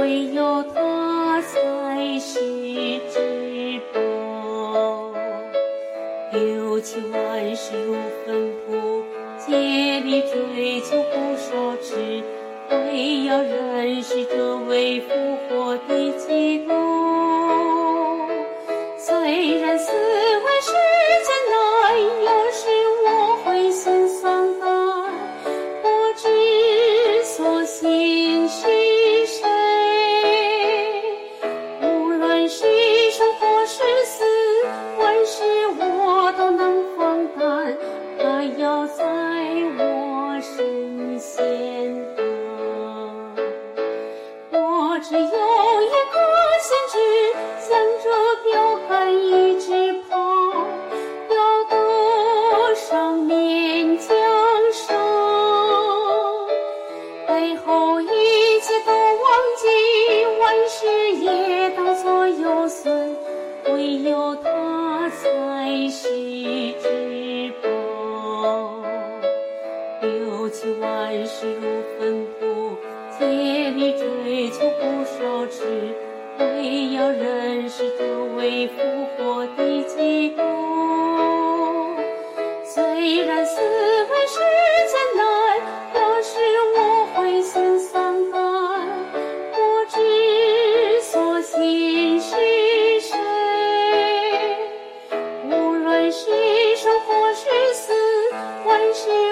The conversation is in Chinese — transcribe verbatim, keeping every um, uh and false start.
唯有他才是至宝。丢弃万事如粪土，竭力追求不少之，为要认识这位复活的基督。虽然四万世间来，有时我会心丧胆，不知所信是谁。无论是生或是死，万事我都能放胆，他要在我身先达。我只有一个心志，向着标杆一直跑，要得上面江山。背后一切都忘记，万事也当作有损，唯有他才是至宝。丢弃万事如粪土，竭力追求不少之，为要认识这位复活的基督。虽然四万世间来，有时我会心丧胆，不知所信是谁。无论是生或是死，万事